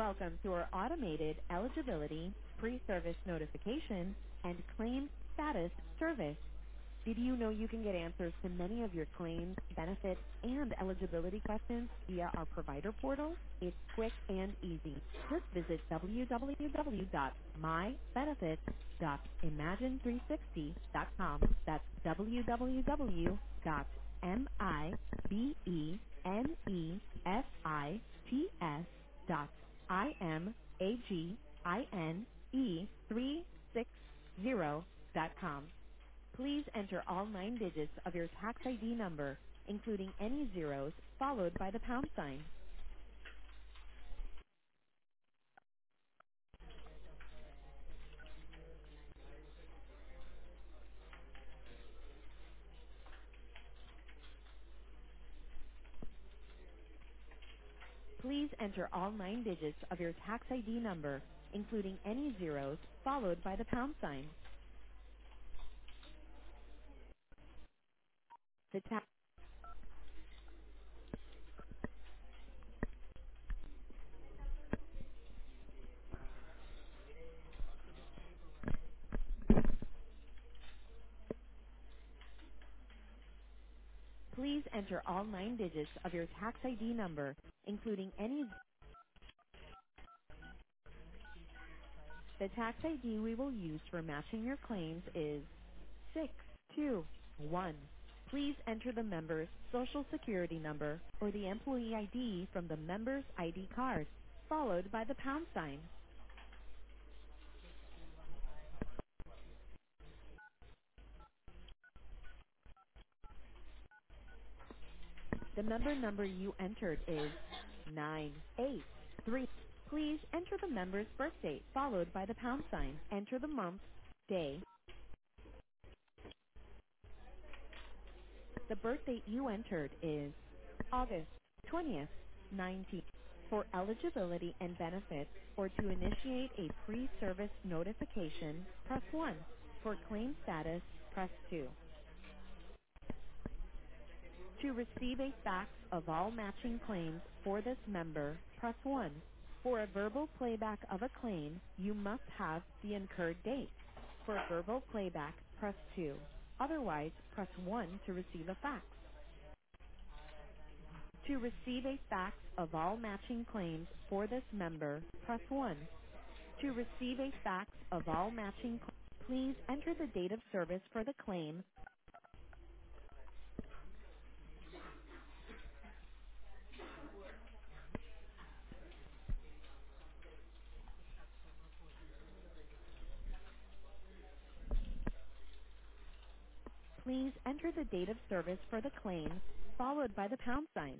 Welcome to our automated eligibility, pre-service notification, and claim status service. Did you know you can get answers to many of your claims, benefits, and eligibility questions via our provider portal? It's quick and easy. Just visit www.mybenefits.imagine360.com. That's www.mybenefits.imagine360.com. Please enter all 9 digits of your tax ID number, including any zeros, followed by the pound sign. Please enter all 9 digits of your tax ID number, including any zeros, followed by the pound sign. The ta- Please enter all 9 digits of your tax ID number, including any. The tax ID we will use for matching your claims is 621. Please enter the member's social security number or the employee ID from the member's ID card, followed by the pound sign. The member number you entered is 983. Please enter the member's birth date, followed by the pound sign. Enter the month, day. The birth date you entered is August 20th, 19. For eligibility and benefits or to initiate a pre-service notification, press 1. For claim status, press 2. To receive a fax of all matching claims for this member, press 1. For a verbal playback of a claim, you must have the incurred date. For a verbal playback, press 2. Otherwise, press 1 to receive a fax. To receive a fax of all matching claims for this member, press 1. To receive a fax of all matching claims, please enter the date of service for the claim. Please enter the date of service for the claim, followed by the pound sign.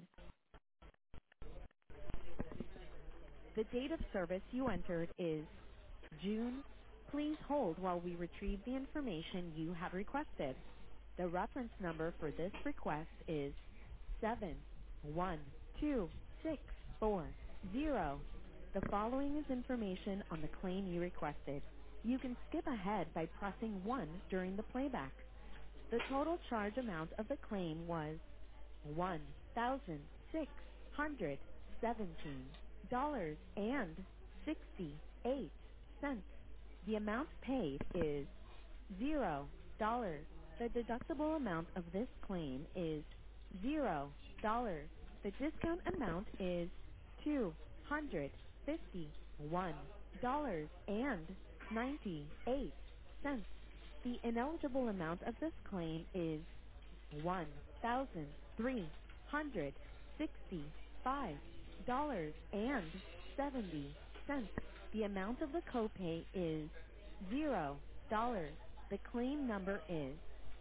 The date of service you entered is June. Please hold while we retrieve the information you have requested. The reference number for this request is 712640. The following is information on the claim you requested. You can skip ahead by pressing 1 during the playback. The total charge amount of the claim was $1,617.68. The amount paid is $0. The deductible amount of this claim is $0. The discount amount is $251.98. The ineligible amount of this claim is $1,365.70. The amount of the copay is $0. The claim number is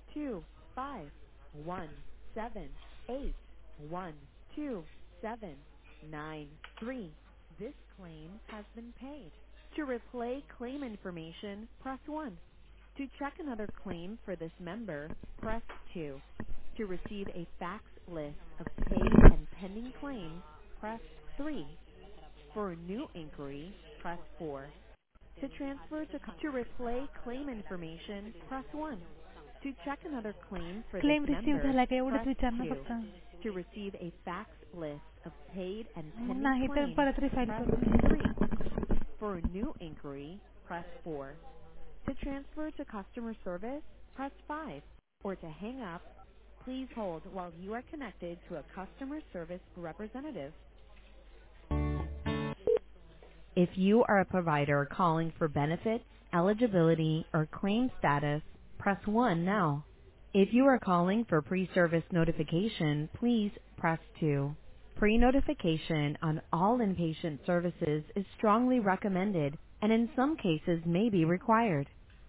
25178127993. This claim has been paid. To replay claim information, press 1. To check another claim for this member, press 2. To receive a fax list of paid and pending claims, press 3. For a new inquiry, press 4. To replay claim information, press 1. To check another claim for this claim receive member, झाला का एवढंच press विचार ना 2. फक्त. To receive a fax list of paid paid and pending नाही तर claims, परत रिफाईल press करून 3. For a new inquiry, press 4. To transfer to customer service, press 5. Or to hang up, please hold while you are connected to a customer service representative. If you are a provider calling for benefits, eligibility, or claim status, press 1 now. If you are calling for pre-service notification, please press 2. Pre-notification on all inpatient services is strongly recommended and in some cases may be required.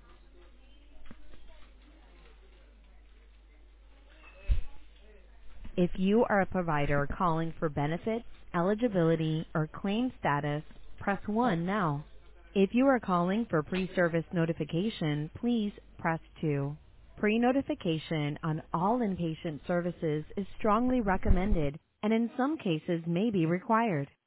If you are a provider calling for benefits, eligibility, or claim status, press 1 now. If you are calling for pre-service notification, please press 2. Pre-notification on all inpatient services is strongly recommended and in some cases may be required.